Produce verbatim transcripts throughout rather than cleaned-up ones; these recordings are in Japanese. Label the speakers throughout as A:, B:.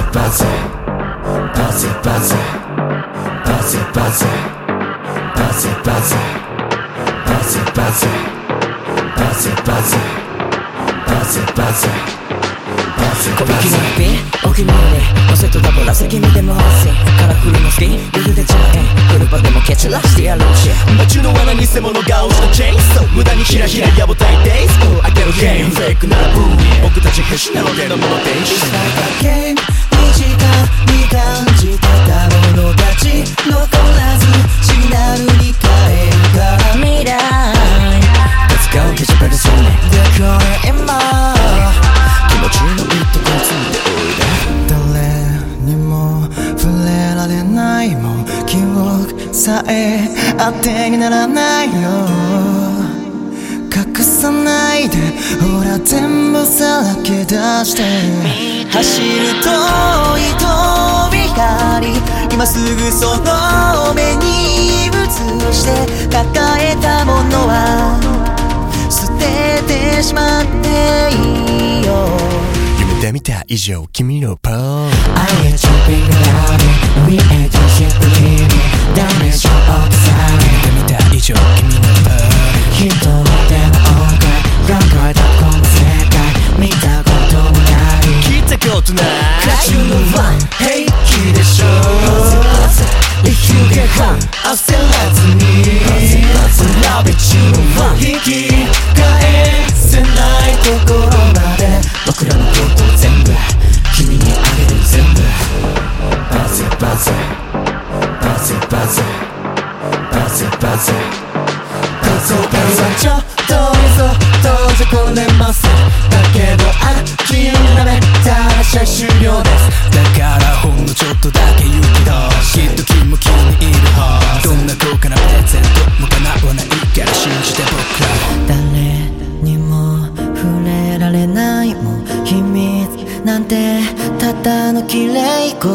A: バゼバゼバゼバゼバゼバゼバゼバゼバゼバゼバゼバゼバゼ小粋な日々お気に入りおセットダボら責任でも欲しいカラフルのスティールでチャーンフルパでも蹴散らしてやるし魔中の罠偽物が落ちたチェインソー無駄にひらひらやぼたいデイズ開けるゲームフェイクならブー僕たち変死なのでのもので一緒だけ身近に感じてたものたち残らずシグナルに変えるから未来 Let's go catch a better soon でこれ今気持ちの一とこついておいで誰にも触れられないもう記憶さえ当てにならないよ隠さないでほら全部さらけ出して走る遠い遠い光今すぐその目に映して抱えたものは捨ててしまっていいよ夢で見た以上君のパー I let you bring it out We ain't your shit believe me Damage your outside 夢で見た以上君のパー一人での音階考えたこの世界見たこともない聞いたことない勝ちのワン平気でしょ If you get hurt 焦らずに Love it youのワン引き返せないところまで僕らのこと全部君にあげる全部バゼバゼバゼバゼバゼバゼバゼバゼちょっとそっとじゃこねますだけど諦めたら試合終了ですだからほんのちょっとだけ勇気だきっと君も君にいるはずどんな高価なプレゼントも叶わないから信じて僕ら誰にも触れられないもう秘密なんてただの綺麗事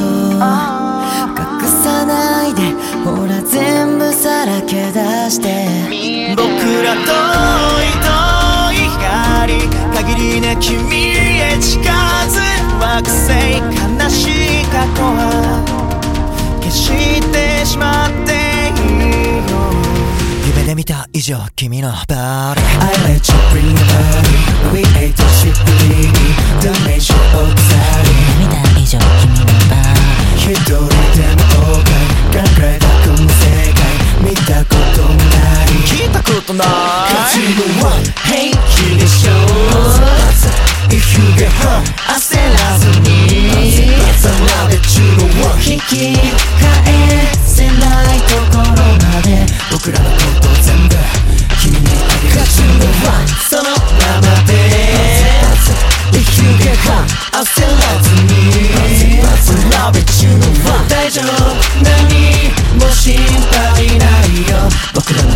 A: 隠さないでほら全部さらけ出して僕ら遠い遠い光限りな君へ近づく惑星悲しい過去は消してしまっていいよ夢で見た以上君のバディ I let you bring your body We ate the shit believe me Damage your outside 見た以上君のバディ一人でも後悔考えたこの世界見たこともない聞いたことない勝ちのワン平気でしょ If you get hurt 焦らずに Love it youのワン引き返せないところまで僕らのこと全部君にあげる勝ちのワンそのままで If you get hurt 焦らずに Love it youのワン大丈夫何も心配ないよ僕らの